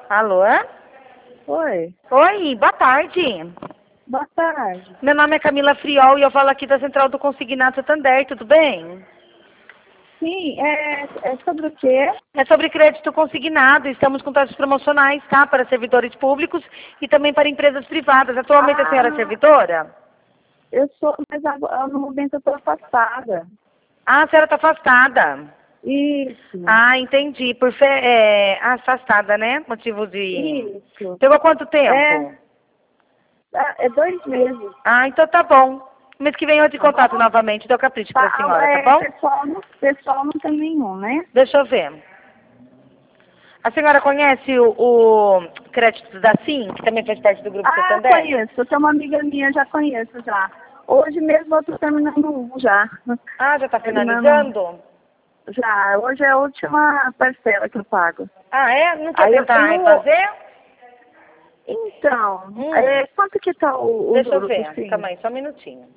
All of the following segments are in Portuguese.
Alô? Oi, Oi, boa tarde. boa tarde. Meu nome é Camila Friol e eu falo aqui da Central do Consignado Santander, tudo bem? Sim, é sobre o quê? É sobre crédito consignado, estamos com taxas promocionais, tá? Para servidores públicos e também para empresas privadas. Atualmente a senhora é Ah, servidora? eu sou, mas agora, no momento eu estou afastada. Ah, a senhora está afastada. Isso, Ah, entendi. Afastada, né? Motivo de... isso. Pegou quanto É, tempo? é 2 meses, Ah, então tá bom. Mês que vem eu te tá contato bom? novamente, dou capricho Tá, pra senhora, tá bom? pessoal não tem nenhum, né? Deixa eu ver. A senhora conhece o crédito da SIM, que também faz parte do Grupo Ah, Santander? conheço, eu tenho uma amiga minha, já conheço já. Hoje mesmo eu estou terminando um já. Ah, já tá Terminando um finalizando? já. Hoje é a última parcela que eu pago. Ah, é? Não quer Aí eu tentar tenho. refazer? Então, Hum, quanto que tá o deixa eu juro do ver. sim? Calma aí, só um minutinho.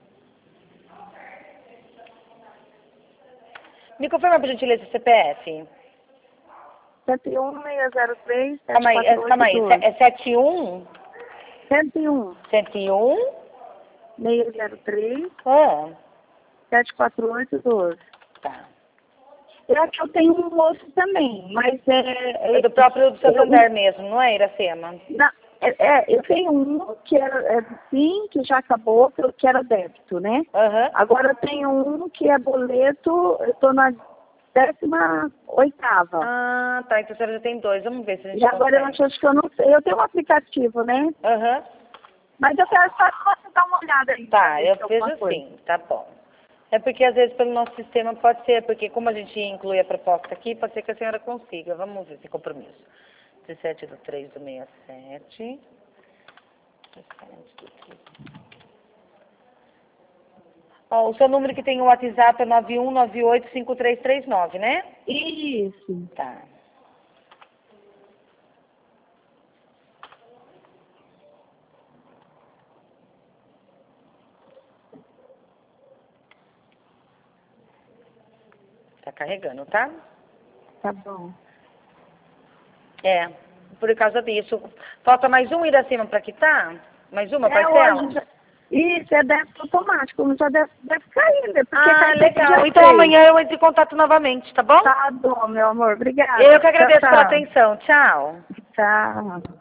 Me confirma, por gentileza, o CPF. 71-603, Calma aí. 74812. É 71? 101, 101? 603, Ah, 74812. tá. Eu acho que eu tenho um outro também, mas É do próprio Santander mesmo, não é, Iracema? eu tenho um que era sim, que já acabou, que era débito, né? Aham. Agora eu tenho um que é boleto, eu estou na 18ª. Ah, tá. Então a senhora já tem dois. Vamos ver se a E gente agora eu consegue. acho que eu não sei. Eu tenho um aplicativo, né? Aham. Mas eu quero só que você dar uma olhada aí. Pra Tá, ver eu se é alguma vejo coisa. sim, tá bom. É porque às vezes pelo nosso sistema pode ser, porque como a gente inclui a proposta aqui, pode ser que a senhora consiga. Vamos ver esse compromisso. 17/3/67. 17/3. Ó, o seu número que tem o WhatsApp é 91985339, né? Isso. Tá. Tá carregando, tá? Tá bom. É, por causa disso. Falta mais um Iracema para quitar? Mais uma parcela? Hoje. Isso, é débito automático. Já deve cair, né? Porque Ah, cai sempre legal. dia Então 3. amanhã eu entro em contato novamente, tá bom? Tá bom, meu amor. Obrigada. Eu que Tchau, agradeço pela tchau. atenção. Tchau. Tchau.